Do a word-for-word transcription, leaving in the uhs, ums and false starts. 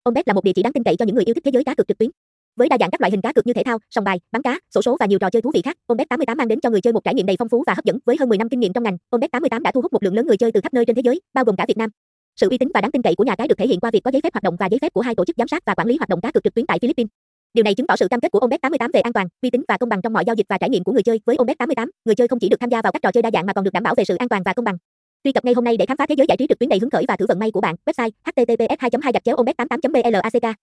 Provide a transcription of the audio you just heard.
Onbet là một địa chỉ đáng tin cậy cho những người yêu thích thế giới cá cược trực tuyến. Với đa dạng các loại hình cá cược như thể thao, sòng bài, bắn cá, xổ số và nhiều trò chơi thú vị khác, Onbet tám mươi tám mang đến cho người chơi một trải nghiệm đầy phong phú và hấp dẫn. Với hơn mười năm kinh nghiệm trong ngành, Onbet tám mươi tám đã thu hút một lượng lớn người chơi từ khắp nơi trên thế giới, bao gồm cả Việt Nam. Sự uy tín và đáng tin cậy của nhà cái được thể hiện qua việc có giấy phép hoạt động và giấy phép của hai tổ chức giám sát và quản lý hoạt động cá cược trực tuyến tại Philippines. Điều này chứng tỏ sự cam kết của Onbet tám mươi tám về an toàn, uy tín và công bằng trong mọi giao dịch và trải nghiệm của người chơi. Với Onbet tám mươi tám, người chơi không chỉ được tham gia vào các trò chơi đa dạng mà còn được đảm bảo về sự an toàn và công bằng. Truy cập ngay hôm nay để khám phá thế giới giải trí trực tuyến đầy hứng khởi và thử vận may của bạn. Website: h t t p s hai chấm hai gạch chéo onbet tám mươi tám chấm b l a c k